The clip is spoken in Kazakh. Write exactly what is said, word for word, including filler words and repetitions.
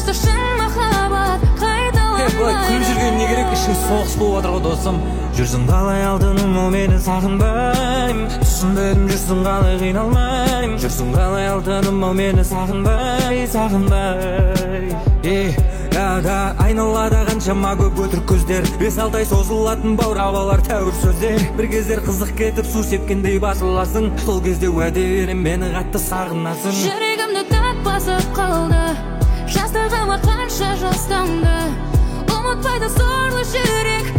қорқынышты шын махаббат қайталанбайды. Күліп жүрген не керек, ішің соғыс болып жатыр ғой досым. Жүрсің қалай алтыным, ол мені сағынбаймын. Түсінбедім, жүрсің қалай қиналмаймын. Жүрсің қалай алтыным, ол мені сағынбай, сағынбай. Да, айналада қаншама көп өтірік көздер, бес алты ай созылатын баурабалар тәуір сөздер. Бір кездер қызық кетіп су сепкендей басыласың, сол кезде уәде берем мені қатты сағынасың. Жүрегімді тап басып қалды, жастығыма қанша жастанды, ұмытпайды сорлы жүрек